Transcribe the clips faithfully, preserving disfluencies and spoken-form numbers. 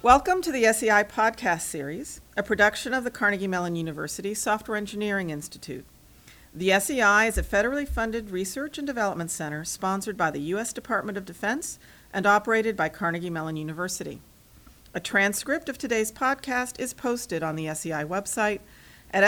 Welcome to the S E I podcast series, a production of the Carnegie Mellon University Software Engineering Institute. The S E I is a federally funded research and development center sponsored by the U S Department of Defense and operated by Carnegie Mellon University. A transcript of today's podcast is posted on the S E I website at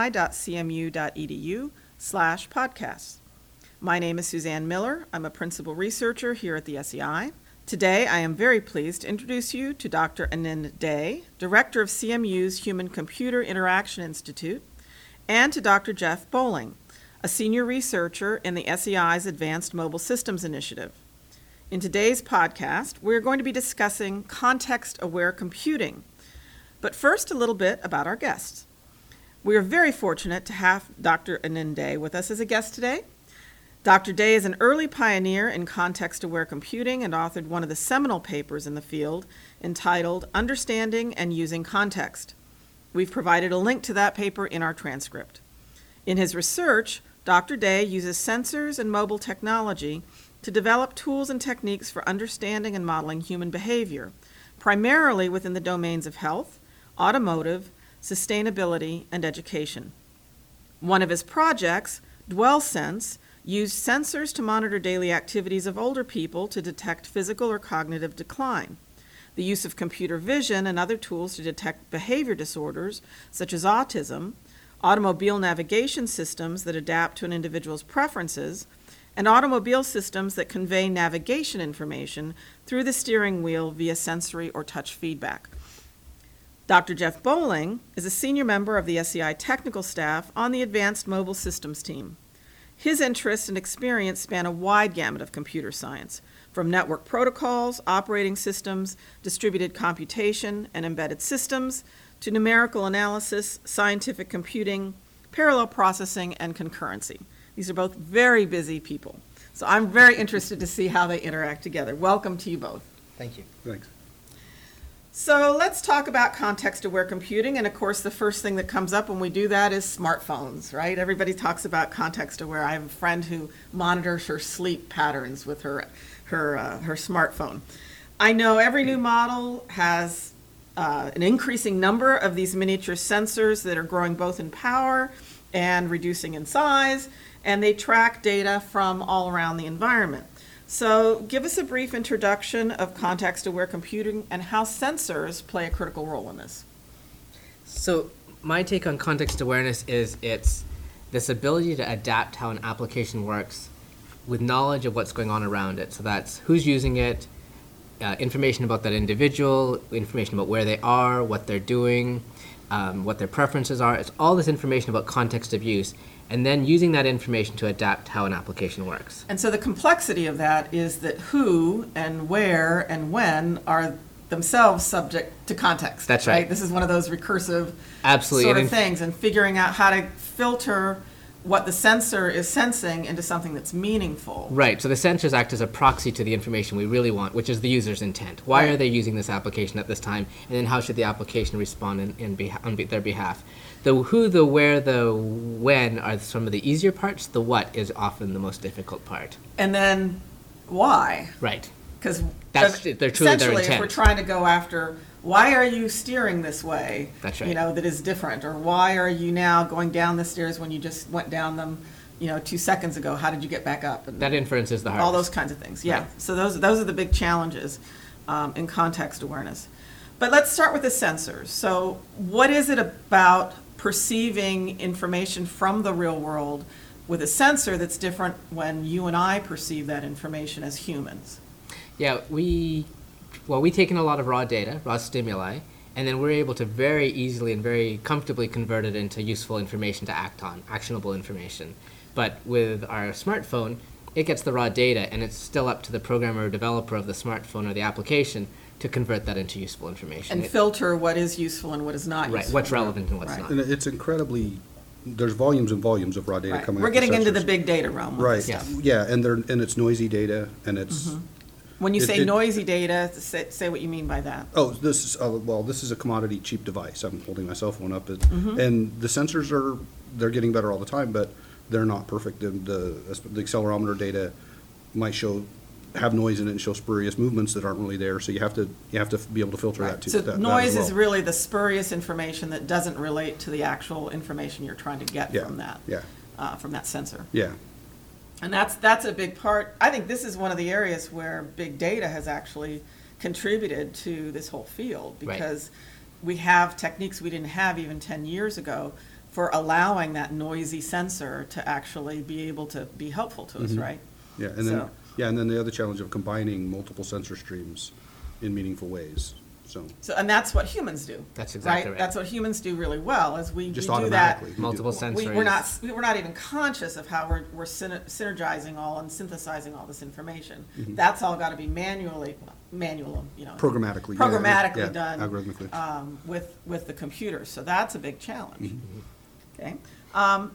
sei.cmu.edu slash podcasts. My name is Suzanne Miller. I'm a principal researcher here at the S E I. Today, I am very pleased to introduce you to Doctor Anand Dey, Director of C M U's Human-Computer Interaction Institute, and to Doctor Jeff Bowling, a senior researcher in the S E I's Advanced Mobile Systems Initiative. In today's podcast, we're going to be discussing context-aware computing. But first, a little bit about our guests. We are very fortunate to have Doctor Anand Dey with us as a guest today. Doctor Dey is an early pioneer in context-aware computing and authored one of the seminal papers in the field entitled Understanding and Using Context. We've provided a link to that paper in our transcript. In his research, Doctor Dey uses sensors and mobile technology to develop tools and techniques for understanding and modeling human behavior, primarily within the domains of health, automotive, sustainability, and education. One of his projects, DwellSense, used sensors to monitor daily activities of older people to detect physical or cognitive decline. The use of computer vision and other tools to detect behavior disorders, such as autism, automobile navigation systems that adapt to an individual's preferences, and automobile systems that convey navigation information through the steering wheel via sensory or touch feedback. Doctor Jeff Bowling is a senior member of the S E I technical staff on the Advanced Mobile Systems team. His interests and experience span a wide gamut of computer science, from network protocols, operating systems, distributed computation, and embedded systems, to numerical analysis, scientific computing, parallel processing, and concurrency. These are both very busy people. So I'm very interested to see how they interact together. Welcome to you both. Thank you. Thanks. So let's talk about context-aware computing, and of course the first thing that comes up when we do that is smartphones, right? Everybody talks about context-aware. I have a friend who monitors her sleep patterns with her her uh, her smartphone. I know every new model has uh, an increasing number of these miniature sensors that are growing both in power and reducing in size, and they track data from all around the environment. So give us a brief introduction of context-aware computing and how sensors play a critical role in this. So my take on context awareness is it's this ability to adapt how an application works with knowledge of what's going on around it. So that's who's using it, uh, information about that individual, information about where they are, what they're doing, um, what their preferences are. It's all this information about context of use, and then using that information to adapt how an application works. And so the complexity of that is that who and where and when are themselves subject to context. That's right. This is one of those recursive Absolutely. sort of And in- things, and figuring out how to filter what the sensor is sensing into something that's meaningful. Right, so the sensors act as a proxy to the information we really want, which is the user's intent. Why Right. are they using this application at this time, and then how should the application respond in, in beha- on be- their behalf? The who, the where, the when are some of the easier parts. The what is often the most difficult part. And then why? Right. Because That's- they're truly their essentially, if intent. we're trying to go after, why are you steering this way? That's You right. know, that is different, or why are you now going down the stairs when you just went down them, you know, two seconds ago? How did you get back up? And That inference is the hardest. all those kinds of things. Yeah. Right. So those those are the big challenges um, in context awareness. But let's start with the sensors. So what is it about perceiving information from the real world with a sensor that's different when you and I perceive that information as humans? Yeah, we, well, we take in a lot of raw data, raw stimuli, and then we're able to very easily and very comfortably convert it into useful information to act on, actionable information. But with our smartphone, it gets the raw data, and it's still up to the programmer or developer of the smartphone or the application to convert that into useful information. And It- filter what is useful and what is not Right, useful. what's relevant and what's Right. not. And it's incredibly, there's volumes and volumes of raw data Right. coming We're out getting into the sensors. big data realm. with Right, this Yeah. stuff. yeah, and they're, and it's noisy data, and it's, When you It- say it- noisy data, say, say what you mean by that. oh, this is, uh, well, this is a commodity cheap device. I'm holding my cell phone up, it- Mm-hmm. and the sensors are, they're getting better all the time, but they're not perfect. The, the the accelerometer data might show have noise in it and show spurious movements that aren't really there. So you have to, you have to be able to filter that too. So that- that as noise is well. really the spurious information that doesn't relate to the actual information you're trying to get Yeah, from that, yeah. uh, from that sensor. Yeah, And that's, that's a big part. I think this is one of the areas where big data has actually contributed to this whole field, Right. because we have techniques we didn't have even ten years ago for allowing that noisy sensor to actually be able to be helpful to us, right? yeah, and then, So- yeah, and then the other challenge of combining multiple sensor streams in meaningful ways, so. So, and that's what humans do. That's exactly right. That's what humans do really well, is we, we Just do that. automatically. you do- Multiple We, sensories. we're not, we're not even conscious of how we're, we're syner- synergizing all and synthesizing all this information. That's all gotta be manually, manual, you know. Programmatically, yeah, yeah, Programmatically yeah, done. algorithmically. Um, with, with the computer, so that's a big challenge. Mm-hmm. Okay. Um,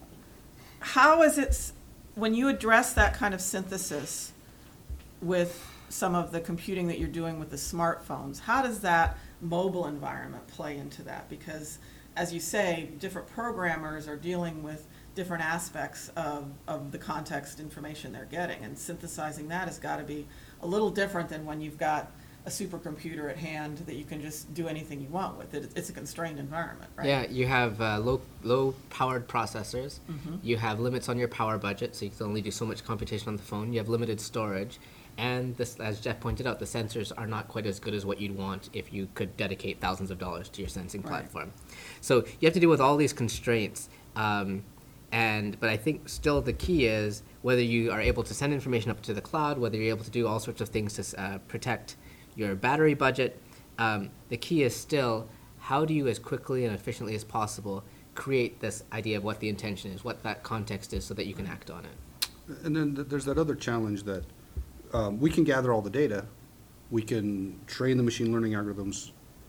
how is it, s- when you address that kind of synthesis with some of the computing that you're doing with the smartphones, how does that mobile environment play into that? Because, as you say, different programmers are dealing with different aspects of, of the context information they're getting, and synthesizing that has got to be a little different than when you've got a supercomputer at hand that you can just do anything you want with it. It's a constrained environment, right? Yeah, you have uh, low low powered processors. Mm-hmm. You have limits on your power budget, so you can only do so much computation on the phone. You have limited storage, and this, as Jeff pointed out, the sensors are not quite as good as what you'd want if you could dedicate thousands of dollars to your sensing Right. platform. So you have to deal with all these constraints. Um, and but I think still the key is whether you are able to send information up to the cloud, whether you're able to do all sorts of things to uh, protect your battery budget. Um, the key is still, how do you, as quickly and efficiently as possible, create this idea of what the intention is, what that context is, so that you can act on it. And then th- there's that other challenge that um, we can gather all the data, we can train the machine learning algorithms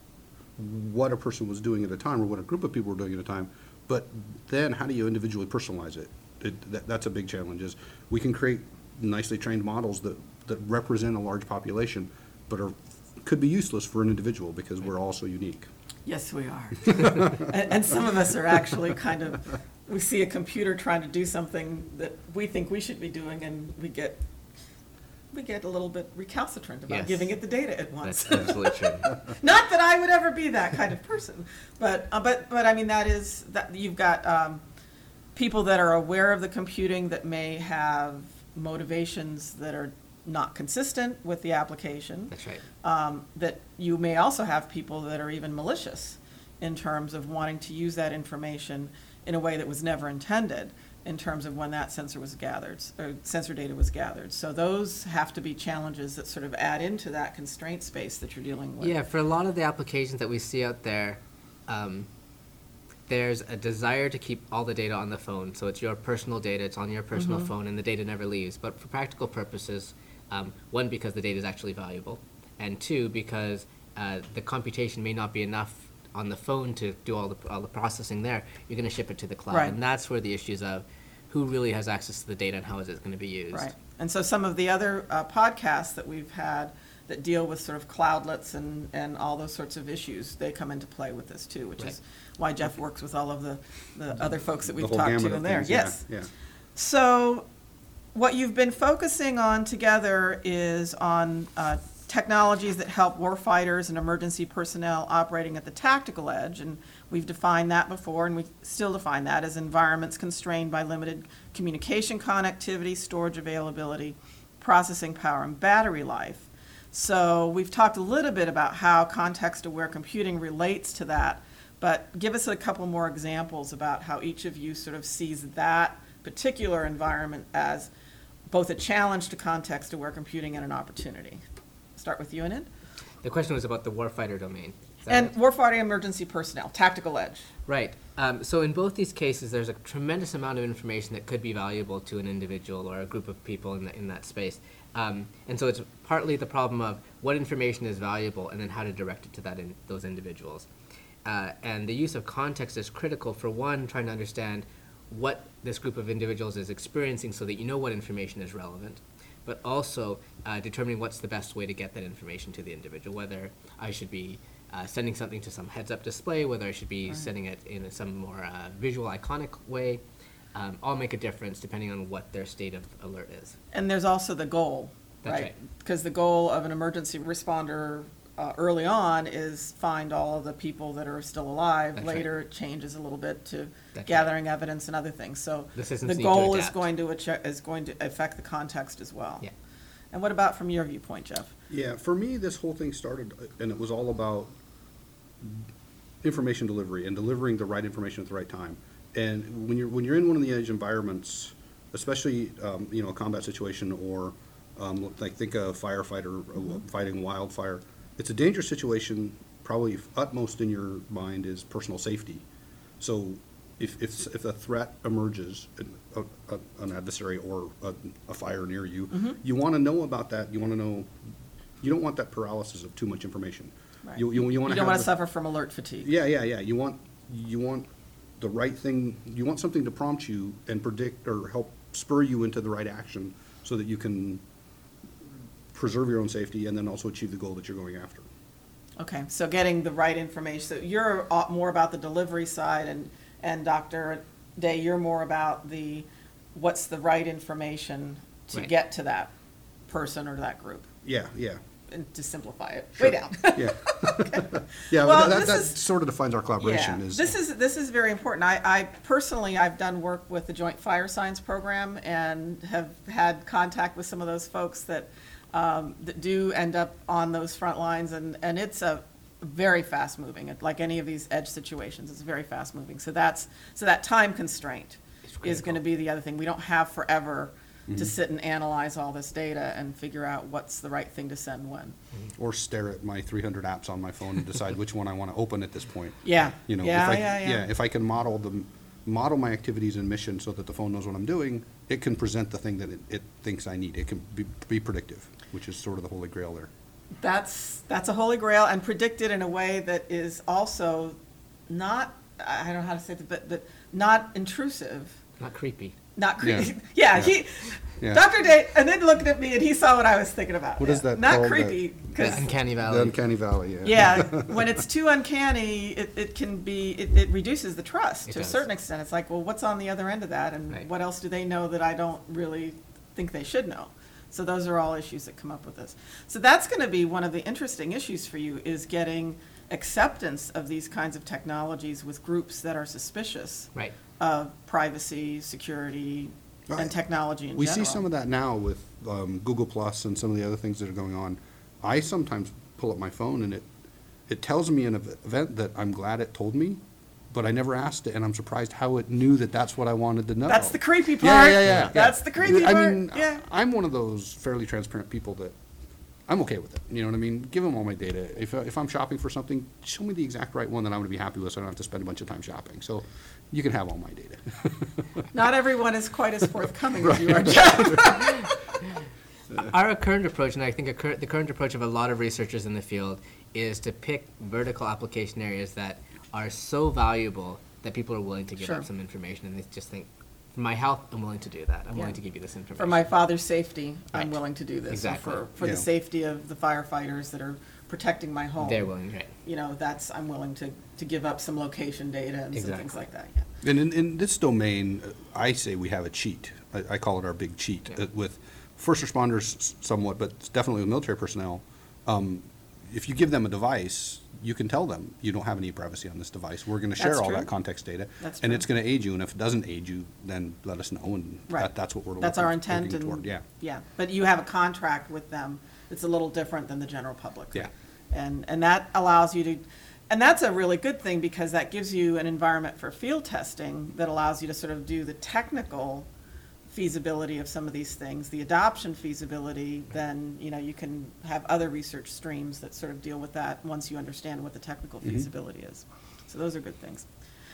what a person was doing at a time or what a group of people were doing at a time, but then how do you individually personalize it? It, that, that's a big challenge, is we can create nicely trained models that, that represent a large population, but are, could be useless for an individual because we're all so unique. Yes, we are. And, and some of us are actually kind of, we see a computer trying to do something that we think we should be doing, and we get, we get a little bit recalcitrant about Yes. giving it the data at once. That's absolutely true. Not that I would ever be that kind of person, but, uh, but, but I mean, that is, that, you've got, um, people that are aware of the computing that may have motivations that are not consistent with the application. That's right. Um, that you may also have people that are even malicious in terms of wanting to use that information in a way that was never intended in terms of when that sensor was gathered, or sensor data was gathered. So those have to be challenges that sort of add into that constraint space that you're dealing with. Yeah, for a lot of the applications that we see out there, um, there's a desire to keep all the data on the phone. So it's your personal data, it's on your personal phone, and the data never leaves. But for practical purposes, um, one, because the data is actually valuable, and two, because uh, the computation may not be enough on the phone to do all the, all the processing there, you're going to ship it to the cloud. Right. And that's where the issues of who really has access to the data and how is it going to be used. Right. And so some of the other uh, podcasts that we've had that deal with sort of cloudlets and, and all those sorts of issues, they come into play with this too, which Right. is why Jeff works with all of the, the other folks that The we've whole talked gamut to of in there. things, yeah, Yes. Yeah. So what you've been focusing on together is on uh, technologies that help warfighters and emergency personnel operating at the tactical edge. And we've defined that before, and we still define that as environments constrained by limited communication connectivity, storage availability, processing power, and battery life. So we've talked a little bit about how context-aware computing relates to that, but give us a couple more examples about how each of you sort of sees that particular environment as both a challenge to context-aware computing and an opportunity. Start with you, Anand. The question was about the warfighter domain. Is that And it? warfighting emergency personnel, tactical edge. Right. Um, so in both these cases, there's a tremendous amount of information that could be valuable to an individual or a group of people in, the, in that space. Um, and so it's partly the problem of what information is valuable and then how to direct it to that in, those individuals. Uh, and the use of context is critical for, one, trying to understand what this group of individuals is experiencing so that you know what information is relevant, but also uh, determining what's the best way to get that information to the individual, whether I should be uh, sending something to some heads-up display, whether I should be Right. sending it in some more uh, visual, iconic way, um, all make a difference depending on what their state of alert is. And there's also the goal, That's right. Because the goal of an emergency responder uh, early on is find all of the people that are still alive. That's Later, it changes a little bit to That's gathering evidence and other things. So The systems the need to goal is adapt. going to, achi- is going to affect the context as well. Yeah. And what about from your viewpoint, Jeff? Yeah, for me, this whole thing started, uh, and it was all about information delivery and delivering the right information at the right time. And when you're, when you're in one of the edge environments, especially, um, you know, a combat situation or, um, like, think a firefighter uh, fighting wildfire, it's a dangerous situation, probably utmost in your mind is personal safety. So if, if, if a threat emerges, a, a, an adversary or a, a fire near you, you want to know about that, you want to know, you don't want that paralysis of too much information. Right. You, you, you want You to don't have want to the- suffer from alert fatigue. yeah, yeah, yeah. You want, you want the right thing, you want something to prompt you and predict or help spur you into the right action so that you can preserve your own safety and then also achieve the goal that you're going after. Okay, so getting the right information. So you're uh, more about the delivery side, and, and Doctor Day, you're more about the, what's the right information to Right. get to that person or that group, Yeah, yeah, and to simplify it, Sure. way down. yeah. Yeah, Well, well, that, this that is- sort of defines our collaboration Yeah, is. this is, this is very important. I, I personally, I've done work with the Joint Fire Science Program and have had contact with some of those folks that, um, that do end up on those front lines, and, and it's a very fast moving, It- like any of these edge situations, it's very fast moving. So that's, so that time constraint It's is critical. gonna be the other thing. We don't have forever Mm-hmm. to sit and analyze all this data and figure out what's the right thing to send when. Or stare at my three hundred apps on my phone and decide which one I want to open at this point. Yeah, You know, yeah, if I, yeah, yeah. if I can model the, model my activities and mission so that the phone knows what I'm doing, it can present the thing that it, it thinks I need. It can be, be predictive, which is sort of the holy grail there. That's, that's a holy grail, and predicted in a way that is also not, I don't know how to say it, but, but not intrusive, Not creepy. not creepy. Yeah. Yeah, he, Yeah. Doctor Day, and then looked at me and he saw what I was thinking about. What is Yeah. that Not called, creepy, The because, uncanny The valley. uncanny valley, yeah. yeah, when it's too uncanny, it, it can be, it, it reduces the trust It to a does. certain extent. It's like, well, what's on the other end of that, and Right. what else do they know that I don't really think they should know? So those are all issues that come up with this. So that's going to be one of the interesting issues for you, is getting acceptance of these kinds of technologies with groups that are suspicious Right. of privacy, security, Right. and technology in We general. see some of that now with um, Google Plus and some of the other things that are going on. I sometimes pull up my phone and it, it tells me an ev- event that I'm glad it told me, but I never asked it, and I'm surprised how it knew that that's what I wanted to know. That's the creepy Yeah, part. yeah, yeah. That's yeah. the creepy I part. mean, Yeah. I'm one of those fairly transparent people that I'm okay with it. You know what I mean? Give them all my data. If, uh, if I'm shopping for something, show me the exact right one that I'm going to be happy with, so I don't have to spend a bunch of time shopping. So you can have all my data. Not everyone is quite as forthcoming as you are, Jeff. Our current approach, and I think a cur- the current approach of a lot of researchers in the field, is to pick vertical application areas that are so valuable that people are willing to give Sure. up some information, and they just think, for my health, I'm willing to do that. I'm Yeah. willing to give you this information. For my father's safety, I'm Right. willing to do this. Or Exactly. For, for the Yeah. safety of the firefighters that are protecting my home. They're willing, right? You know, that's, I'm willing to, to give up some location data and some things Exactly. like that, yeah. And in, in this domain, uh, I say we have a cheat. I, I call it our big cheat Yeah. uh, with first responders s- somewhat, but definitely with military personnel. Um, if you give them a device, you can tell them, you don't have any privacy on this device. We're going to share That's all true. that context data. That's And true. it's going to aid you. And if it doesn't aid you, then let us know. And Right. that, that's what we're That's working- our intent working toward. and, Yeah. yeah, but you have a contract with them. It's a little different than the general public. Yeah. And, and that allows you to, and that's a really good thing, because that gives you an environment for field testing that allows you to sort of do the technical feasibility of some of these things, the adoption feasibility, then, you know, you can have other research streams that sort of deal with that once you understand what the technical feasibility is. So those are good things.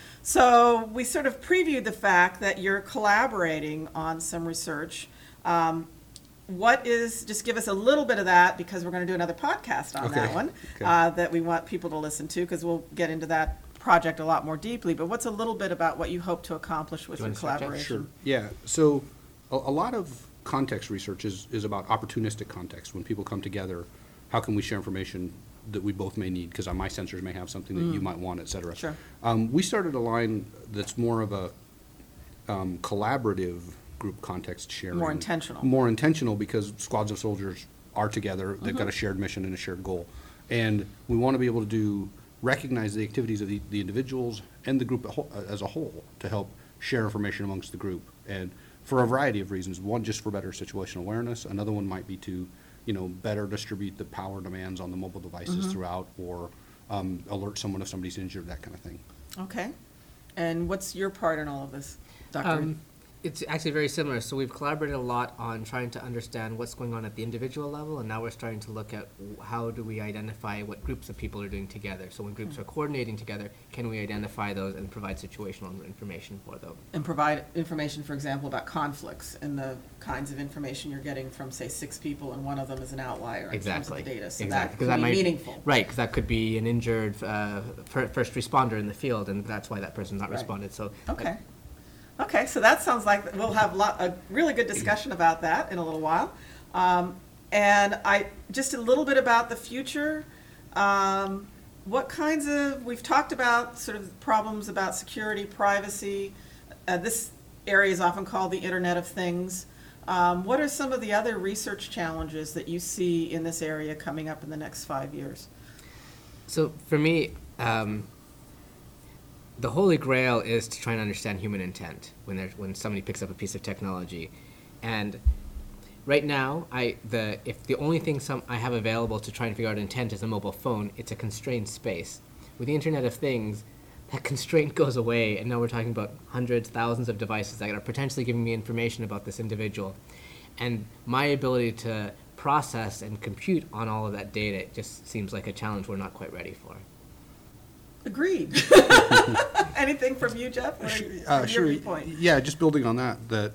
So we sort of previewed the fact that you're collaborating on some research. Um, What is, just give us a little bit of that, because we're going to do another podcast on that Okay, one, okay. uh, that we want people to listen to, because we'll get into that project a lot more deeply. But what's a little bit about what you hope to accomplish with Do you your want to start, Jeff? collaboration? Yeah, so a, a lot of context research is, is about opportunistic context. When people come together, how can we share information that we both may need? Because my sensors may have something that you might want, et cetera. Sure. Um, we started a line that's more of a um, collaborative group context sharing. More intentional. More intentional, because squads of soldiers are together, they've got a shared mission and a shared goal. And we want to be able to do, recognize the activities of the, the individuals and the group a whole- as a whole to help share information amongst the group. And for a variety of reasons, one, just for better situational awareness, another one might be to, you know, better distribute the power demands on the mobile devices throughout, or um, alert someone if somebody's injured, that kind of thing. Okay. And what's your part in all of this, Doctor? Um, it's actually very similar. So we've collaborated a lot on trying to understand what's going on at the individual level, and now we're starting to look at w- how do we identify what groups of people are doing together. So when groups are coordinating together, can we identify those and provide situational information for them? And provide information, for example, about conflicts and the kinds of information you're getting from, say, six people and one of them is an outlier in terms of Exactly. the data. So exactly. 'Cause that can be might- meaningful. Right, because that could be an injured uh, fir- first responder in the field, and that's why that person's not Right. responded. So Okay. Okay, so that sounds like we'll have lot, a really good discussion about that in a little while. Um, and I, just a little bit about the future. Um, what kinds of, we've talked about sort of problems about security, privacy. Uh, this area is often called the Internet of Things. Um, what are some of the other research challenges that you see in this area coming up in the next five years? So for me, um, the holy grail is to try and understand human intent when there, when somebody picks up a piece of technology. And right now, I the if the only thing some I have available to try and figure out intent is a mobile phone, it's a constrained space. With the Internet of Things, that constraint goes away, and now we're talking about hundreds, thousands of devices that are potentially giving me information about this individual. And my ability to process and compute on all of that data just seems like a challenge we're not quite ready for. Agreed. Anything from you, Jeff? What are you- Uh, your sure. viewpoint? Yeah, just building on that, that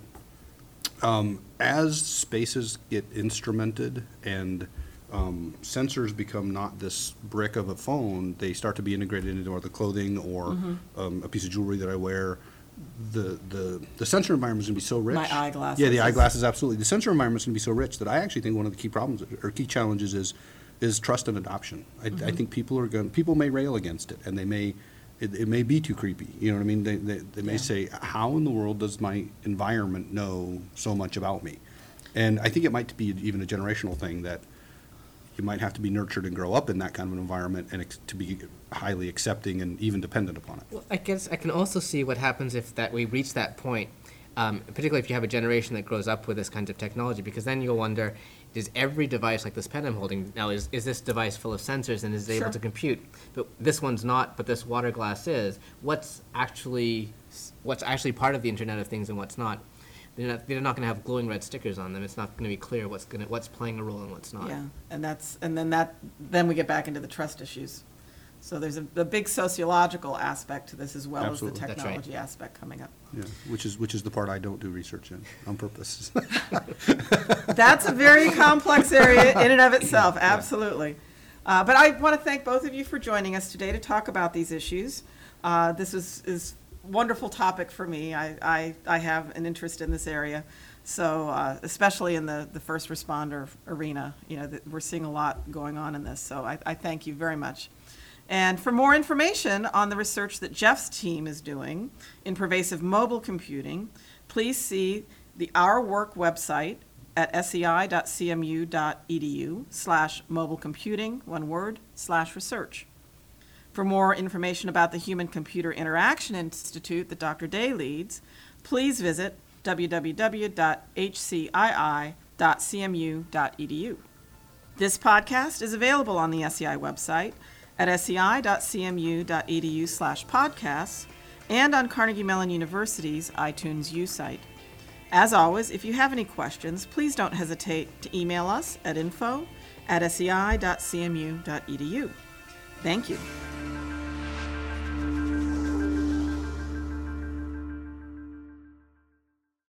um, as spaces get instrumented and um, sensors become not this brick of a phone, they start to be integrated into the clothing or Mm-hmm. um, a piece of jewelry that I wear. The, the, the sensor environment is going to be so rich. My eyeglasses Yeah, the is- eyeglasses, absolutely. The sensor environment is going to be so rich that I actually think one of the key problems or key challenges is is trust and adoption. I, I think people are going, people may rail against it, and they may, it, it may be too creepy. You know what I mean? They, they, they may Yeah. say, how in the world does my environment know so much about me? And I think it might be even a generational thing, that you might have to be nurtured and grow up in that kind of an environment and ex- to be highly accepting and even dependent upon it. Well, I guess I can also see what happens if that we reach that point, um, particularly if you have a generation that grows up with this kind of technology, because then you'll wonder, is every device like this pen I'm holding now, is, is this device full of sensors and is it Sure. able to compute? But this one's not, but this water glass is. What's actually, what's actually part of the Internet of Things and what's not? They're not, they're not going to have glowing red stickers on them. It's not going to be clear what's going to, what's playing a role and what's not. Yeah, and that's, and then that, then we get back into the trust issues. So there's a, a big sociological aspect to this as well Absolutely. as the That's right. technology aspect coming up. Yeah, which is, which is the part I don't do research in on purpose. That's a very complex area in and of itself, absolutely. Uh, but I want to thank both of you for joining us today to talk about these issues. Uh, this is, is wonderful topic for me. I, I, I have an interest in this area. So uh, especially in the, the first responder arena, you know, that we're seeing a lot going on in this. So I, I thank you very much. And for more information on the research that Jeff's team is doing in pervasive mobile computing, please see the Our Work website at sei.cmu.edu slash mobile computing, one word, slash research. For more information about the Human Computer Interaction Institute that Doctor Day leads, please visit w w w dot h c i i dot c m u dot e d u. This podcast is available on the S E I website at sei.cmu.edu slash podcasts and on Carnegie Mellon University's iTunes U site. As always, if you have any questions, please don't hesitate to email us at info at sei.cmu.edu. Thank you.